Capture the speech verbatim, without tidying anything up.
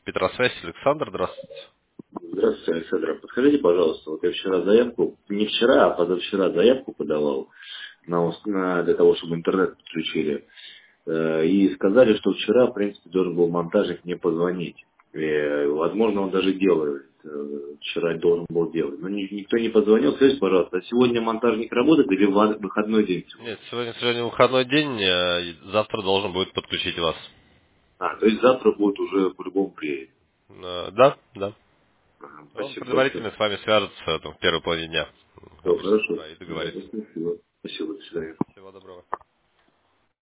Петросвязь, Александр, здравствуйте. Здравствуйте, Александр. Подскажите, пожалуйста, вот я вчера заявку, не вчера, а позавчера заявку подавал на, ус- на- для того, чтобы интернет подключили. Э, И сказали, что вчера, в принципе, должен был монтажник мне позвонить. Э, Возможно, он даже делает. Э, Вчера должен был делать. Но ни- никто не позвонил. Скажите, пожалуйста, а сегодня монтажник работает или ва- выходной день Нет, сегодня? сегодня, сегодня выходной день, э, и завтра должен будет подключить вас. А, то есть завтра будет уже по-любому приедет. Э, Да, да. Ага, Он спасибо большое. предварительно с вами свяжется э, там, в первой половине дня. Все, Обычно, хорошо. да, и Да, договорится. спасибо. Спасибо, до свидания. Всего доброго.